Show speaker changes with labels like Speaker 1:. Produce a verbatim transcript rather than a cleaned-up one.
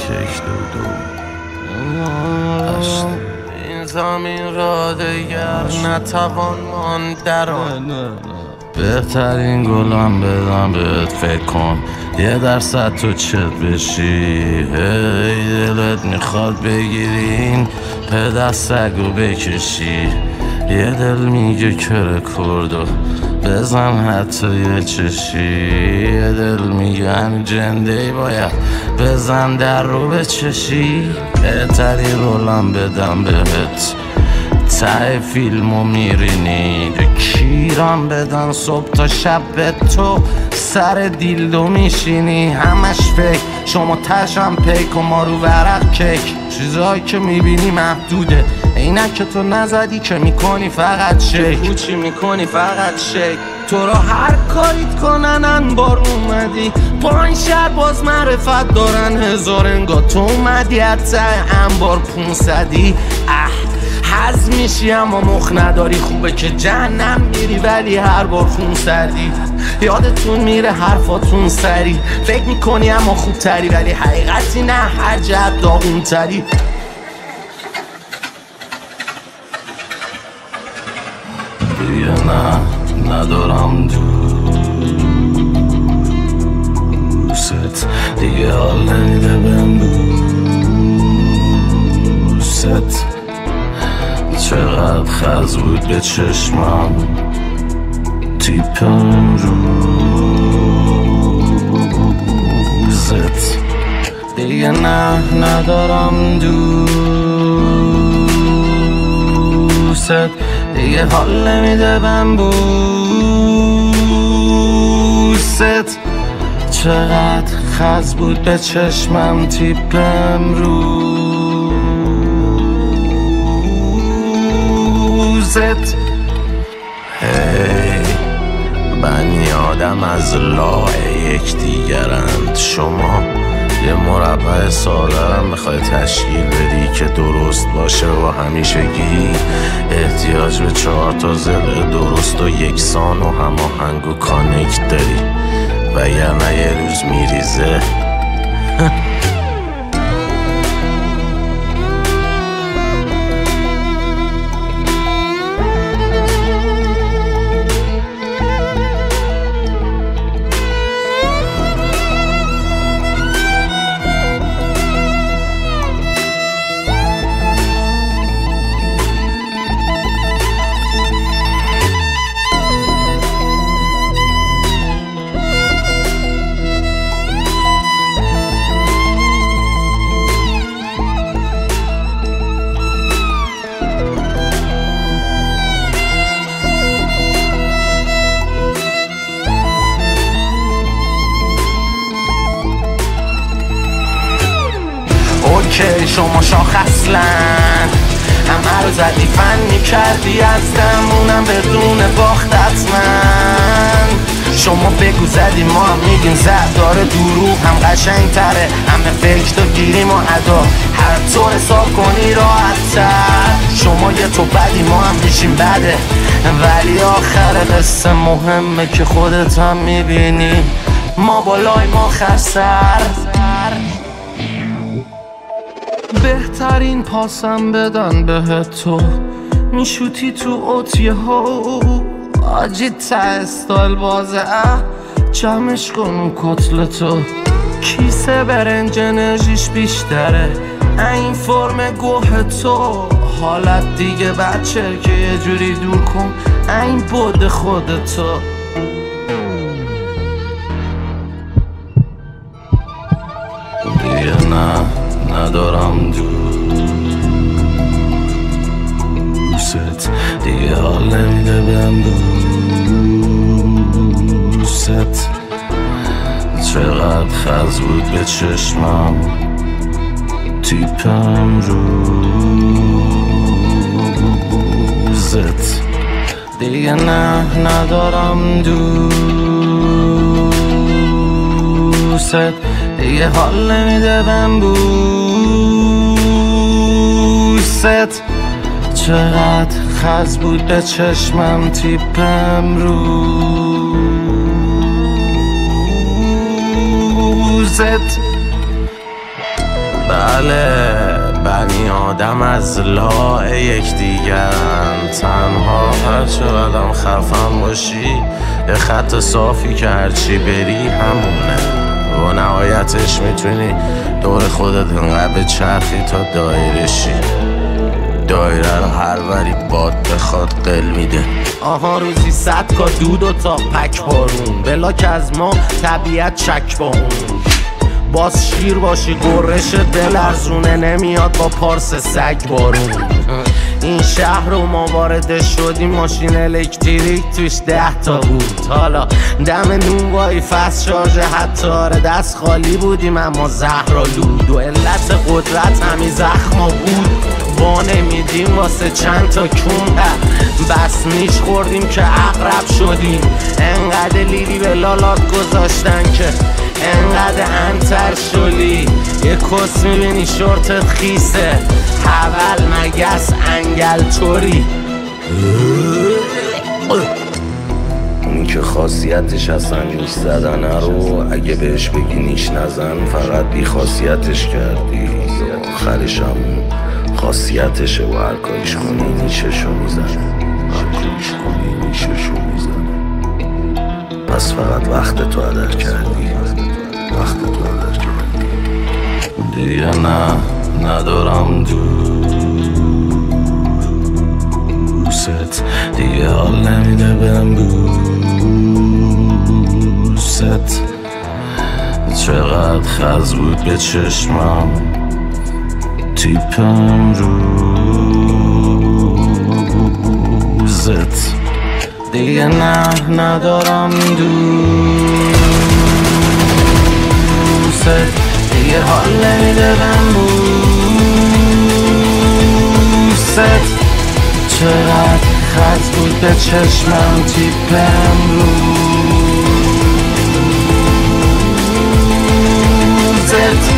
Speaker 1: کیک دو دو این زمین را دیگر نتوان ماند در آن. بهترین گلم بدم بهت فکر کن یه درصد تو چت بشی. هی دلت میخواد بگیرین پدر سگو بکشی. یه دل میگه کره کردو بزن حتی یه چشی. یه دل میگه همین جنده باید بزن در رو بچشی. بهترین رولم بدم بهت ته فیلمو میرینی. کیرم بدن صبح تا شب به تو سر دیلدو میشینی. همش فکر شما تشم پیک و ما رو ورق کیک. چیزایی که میبینی محدوده اینک که تو نزدی که میکنی فقط شیک. چی میکنی فقط شیک. تو را هر کاریت کنن انبار اومدی. با این شهر باز معرفت دارن هزار انگار تو اومدی حتی انبار پونصدی. اه حز میشی اما مخ نداری. خوبه که جهنم میری ولی هر بار خون سردی. یادتون میره حرفاتون سری. فکر میکنی اما خوب تری ولی حقیقتی نه هر جهت داغون تری. دیگه نه ندارم دوست. دیگه حال نمیده بهم دوست. چقدر خز بود به چشمم تیپم روزت. دیگه نه ندارم دوست. دیگه حال نمیده بهم بوست. چقدر خز بود به چشمم تیپم روزت. هی بنی آدم از لاه یک دیگرند. شما یه مربع ساده میخوای تشکیل بدی که درست باشه و همیشگی احتیاج به چهار تا ضلع درست و یکسان و هماهنگ و کانکت داری وگرنه یه روز میریزه. اوکی شما شاخ اصلا همه رو زدی فن میکردی از دمونم بدون باخت حتما. شما بگو زدی ما هم میگیم زد داره دروغ هم قشنگ تره. همه فکر تو گیریم و ادا هر طور حساب کنی راحت تر. شما یه تو بدی ما هم میشیم بده ولی آخر قصه مهمه که خودت هم میبینی ما بالای ما خسر. بهترین پاسم بدن بهت تو میشوتی تو اوتیه ها آجی تا استایل بازه اه جمعش کن اون کتلتو. کیسه برنج انرژیش بیشتره این فرم گوه تو. حالت دیگه بچه که یه جوری دور کن این بود خودتو. دیگه نه ندارم دوست. دیگه حال نمیده بهم دوست. چقدر خز بود به چشمم تیپم روزت. دیگه نه ندارم دوست. دیگه حال نمیده بهم بوست. چقدر خز بود به چشمم تیپم روزت. بله بنی آدم از لاع یکدیگرن، تنها هرچه قدم خفم باشی یه خط صافی که هرچی بری همونه و نهایتش میتونی دور خودت انقدر بچرخی تا دایره شی. دایره رو هر وری باد بخواد قل میده. آها روزی صد کا دود و تا پک بارون، بلاک از ما طبیعت چک با اون. باز شیر باشی گرش دل ارزونه، نمیاد با پارس سگ بارون. این شهر رو ما وارد شدیم ماشین الکتریک توش ده تا بود. حالا دم نون وای فست شارژ حتی دست خالی بودیم اما زهرآلود و علت قدرت همین زخما بود. با نمیدیم واسه چند تا کون بس نیش خوردیم که اقرب شدیم. انقدر لیلی به لالات گذاشتن که انقدر انتر شدی. یه کس میبینی شورتت خیسه، حول مگس انگل توری. اونی که خاصیتش اصلا نیش زدنه رو اگه بهش بگی نیش نزن فقط بی خاصیتش کردی. آخرش هم خاصیتشه و هر کاریش کنی نیششو میزنه، هر کاریش کنی نیششو میزنه. پس فقط وقت تو هدر کردی، وقت تو هدر کردی. دیگه نه ندارم دوست، دیگه حال نمیده بهم بوست. چقدر خز بود به چشمم تیپم روزت. دیگه نه ندارم دوست، دیگه حال نمیده بهم بوست. چقدر خط بود به چشمم تیپم روزت.